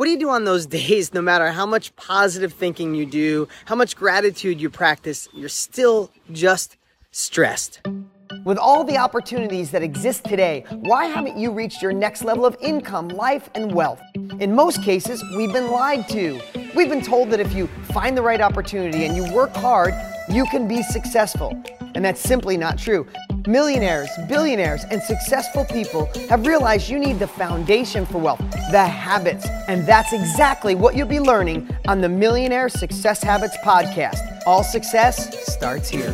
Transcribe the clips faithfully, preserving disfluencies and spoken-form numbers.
do you do on those days, no matter how much positive thinking you do, how much gratitude you practice, you're still just stressed? With all the opportunities that exist today, why haven't you reached your next level of income, life, and wealth? In most cases, we've been lied to. We've been told that if you find the right opportunity and you work hard, you can be successful. And that's simply not true. Millionaires, billionaires, and successful people have realized you need the foundation for wealth, the habits. And that's exactly what you'll be learning on the Millionaire Success Habits podcast. All success starts here.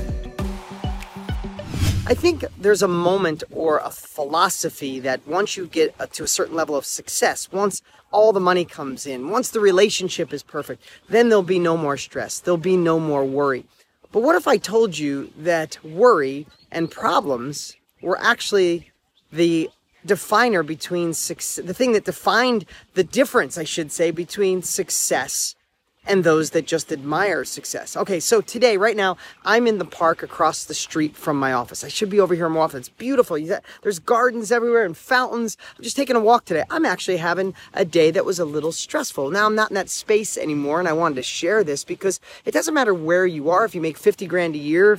I think there's a moment or a philosophy that once you get to a certain level of success, once all the money comes in, once the relationship is perfect, then there'll be no more stress. There'll be no more worry. But what if I told you that worry and problems were actually the definer between success, the thing that defined the difference, I should say, between success and those that just admire success? Okay, so today, right now, I'm in the park across the street from my office. I should be over here more often. It's beautiful. There's gardens everywhere and fountains. I'm just taking a walk today. I'm actually having a day that was a little stressful. Now I'm not in that space anymore, and I wanted to share this because it doesn't matter where you are. If you make fifty grand a year,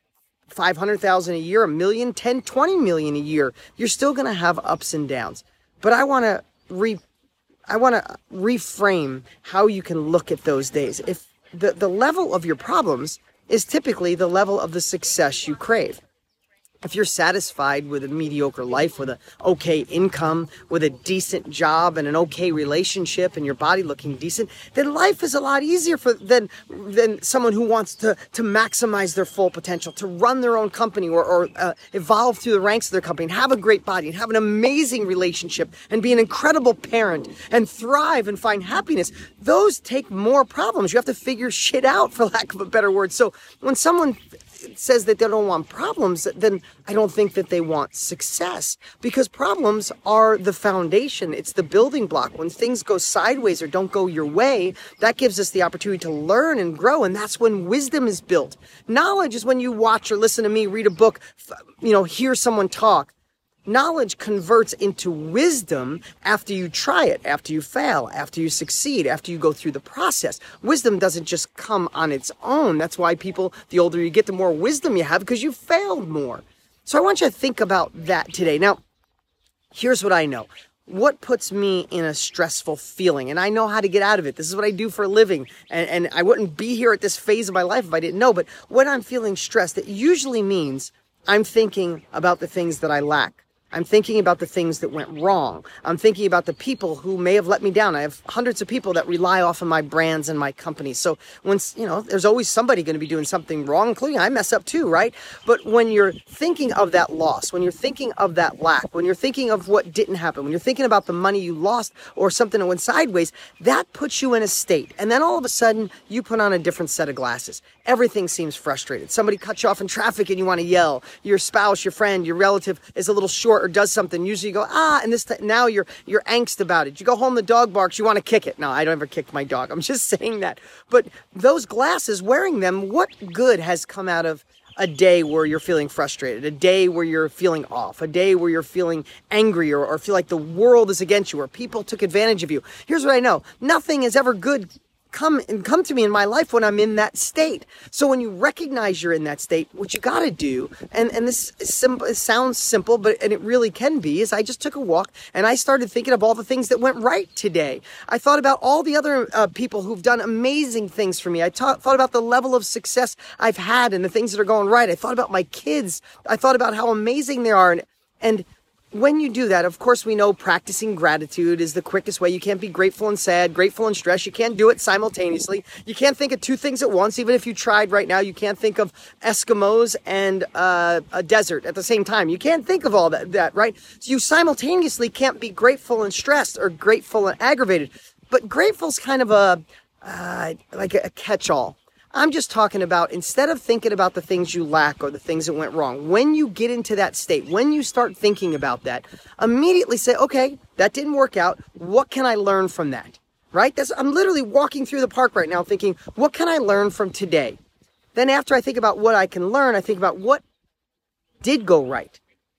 five hundred thousand a year, a million, ten, twenty million a year, you're still going to have ups and downs. But I want to re I want to reframe how you can look at those days. If the, the level of your problems is typically the level of the success you crave. If you're satisfied with a mediocre life, with an okay income, with a decent job and an okay relationship and your body looking decent, then life is a lot easier for than than someone who wants to, to maximize their full potential, to run their own company or, or uh, evolve through the ranks of their company and have a great body and have an amazing relationship and be an incredible parent and thrive and find happiness. Those take more problems. You have to figure shit out, for lack of a better word. So when someone says that they don't want problems, then I don't think that they want success, because problems are the foundation. It's the building block. When things go sideways or don't go your way, that gives us the opportunity to learn and grow, and that's when wisdom is built. Knowledge is when you watch or listen to me, read a book, you know, hear someone talk. Knowledge converts into wisdom after you try it, after you fail, after you succeed, after you go through the process. Wisdom doesn't just come on its own. That's why people, the older you get, the more wisdom you have, because you failed more. So I want you to think about that today. Now, here's what I know. What puts me in a stressful feeling? And I know how to get out of it. This is what I do for a living. And, and I wouldn't be here at this phase of my life if I didn't know. But when I'm feeling stressed, it usually means I'm thinking about the things that I lack. I'm thinking about the things that went wrong. I'm thinking about the people who may have let me down. I have hundreds of people that rely off of my brands and my company. So when, you know, there's always somebody going to be doing something wrong, including I mess up too, right? But when you're thinking of that loss, when you're thinking of that lack, when you're thinking of what didn't happen, when you're thinking about the money you lost or something that went sideways, that puts you in a state. And then all of a sudden, you put on a different set of glasses. Everything seems frustrated. Somebody cuts you off in traffic and you want to yell. Your spouse, your friend, your relative is a little short or does something. Usually you go, ah, and this t- now you're you're angst about it. You go home, the dog barks, you want to kick it. No, I don't ever kick my dog. I'm just saying that. But those glasses, wearing them, what good has come out of a day where you're feeling frustrated, a day where you're feeling off, a day where you're feeling angry or, or feel like the world is against you or people took advantage of you? Here's what I know. Nothing is ever good come and come to me in my life when I'm in that state. So when you recognize you're in that state, what you got to do, and, and this is simple, it sounds simple, but and it really can be, is I just took a walk and I started thinking of all the things that went right today. I thought about all the other uh, people who've done amazing things for me. I ta- thought about the level of success I've had and the things that are going right. I thought about my kids. I thought about how amazing they are. And, and when you do that, of course, we know practicing gratitude is the quickest way. You can't be grateful and sad, grateful and stressed. You can't do it simultaneously. You can't think of two things at once. Even if you tried right now, you can't think of Eskimos and uh, a desert at the same time. You can't think of all that, that, right? So you simultaneously can't be grateful and stressed or grateful and aggravated. But grateful's kind of a, uh, like a catch-all. I'm just talking about, instead of thinking about the things you lack or the things that went wrong, when you get into that state, when you start thinking about that, immediately say, okay, that didn't work out. What can I learn from that? Right? That's, I'm literally walking through the park right now thinking, what can I learn from today? Then after I think about what I can learn, I think about what did go right.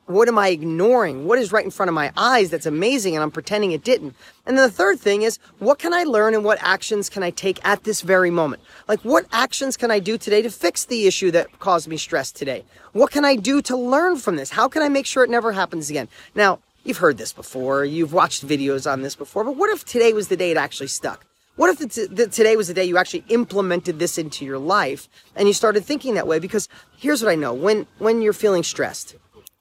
What am I ignoring? What is right in front of my eyes that's amazing and I'm pretending it didn't? And then the third thing is, what can I learn and what actions can I take at this very moment? Like, what actions can I do today to fix the issue that caused me stress today? What can I do to learn from this? How can I make sure it never happens again? Now, you've heard this before, you've watched videos on this before, but what if today was the day it actually stuck? What if the t- the today was the day you actually implemented this into your life and you started thinking that way? Because here's what I know, when when you're feeling stressed,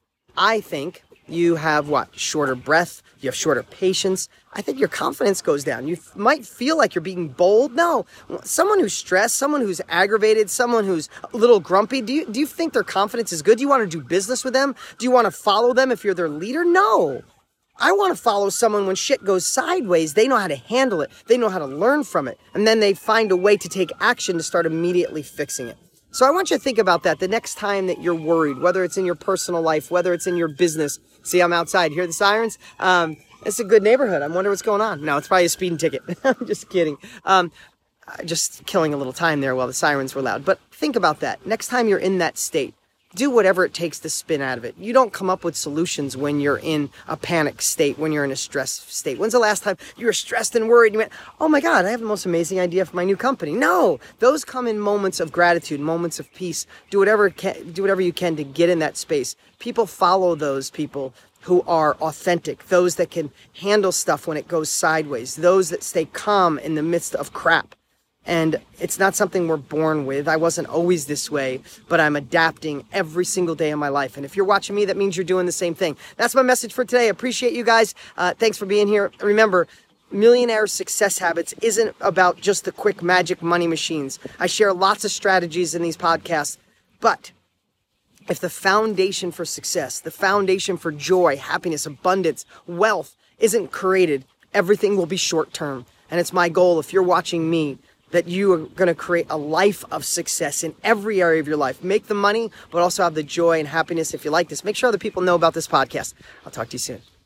I think you have what? Shorter breath, you have shorter patience. I think your confidence goes down. You f- might feel like you're being bold. No, someone who's stressed, someone who's aggravated, someone who's a little grumpy, do you, do you think their confidence is good? Do you want to do business with them? Do you want to follow them if you're their leader? No. I want to follow someone when shit goes sideways. They know how to handle it. They know how to learn from it. And then they find a way to take action to start immediately fixing it. So I want you to think about that the next time that you're worried, whether it's in your personal life, whether it's in your business. See, I'm outside. Hear the sirens? Um, it's a good neighborhood. I wonder what's going on. No, it's probably a speeding ticket. I'm just kidding. Um, just killing a little time there while the sirens were loud. But think about that. Next time you're in that state, do whatever it takes to spin out of it. You don't come up with solutions when you're in a panic state, when you're in a stress state. When's the last time you were stressed and worried and you went, oh my God, I have the most amazing idea for my new company? No, those come in moments of gratitude, moments of peace. Do whatever can, do whatever you can to get in that space. People follow those people who are authentic, those that can handle stuff when it goes sideways, those that stay calm in the midst of crap. And it's not something we're born with. I wasn't always this way, but I'm adapting every single day of my life. And if you're watching me, that means you're doing the same thing. That's my message for today. I appreciate you guys. Uh, thanks for being here. Remember, Millionaire Success Habits isn't about just the quick magic money machines. I share lots of strategies in these podcasts, but if the foundation for success, the foundation for joy, happiness, abundance, wealth isn't created, everything will be short term. And it's my goal, if you're watching me, that you are going to create a life of success in every area of your life. Make the money, but also have the joy and happiness. If you like this, make sure other people know about this podcast. I'll talk to you soon.